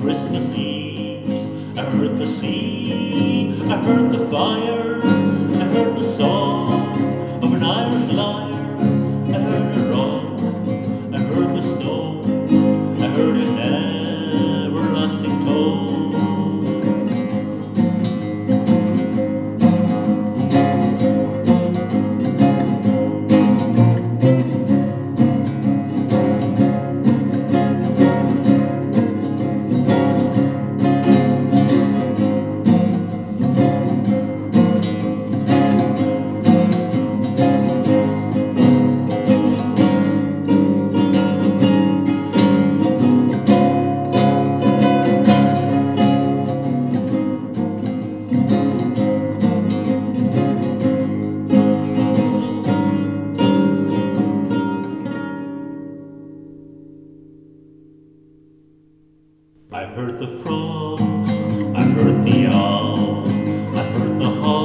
Christmas Eve. I heard the sea, I heard the fire, I heard the song of an Irish lyre. I heard the rock, I heard the stone, I heard an everlasting tone. I heard the frogs, I heard the owl, I heard the hawk.